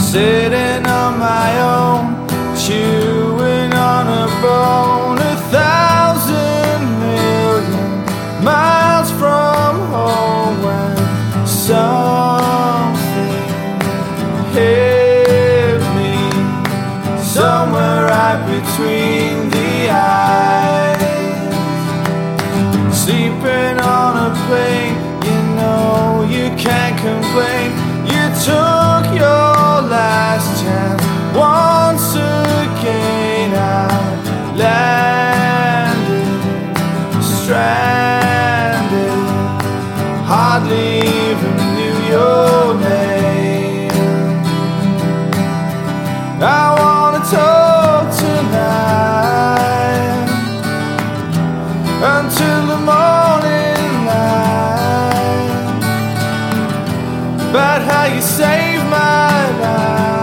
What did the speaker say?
sitting on my own, chewing on a bone, 1,000,000,000 miles from home, when something hit me somewhere right between the eyes. Sleeping on a plane, you know you can't complain. You took your last chance once again. I landed, stranded, hardly even knew your name. I wanna talk tonight until the morning light, about how you saved my life.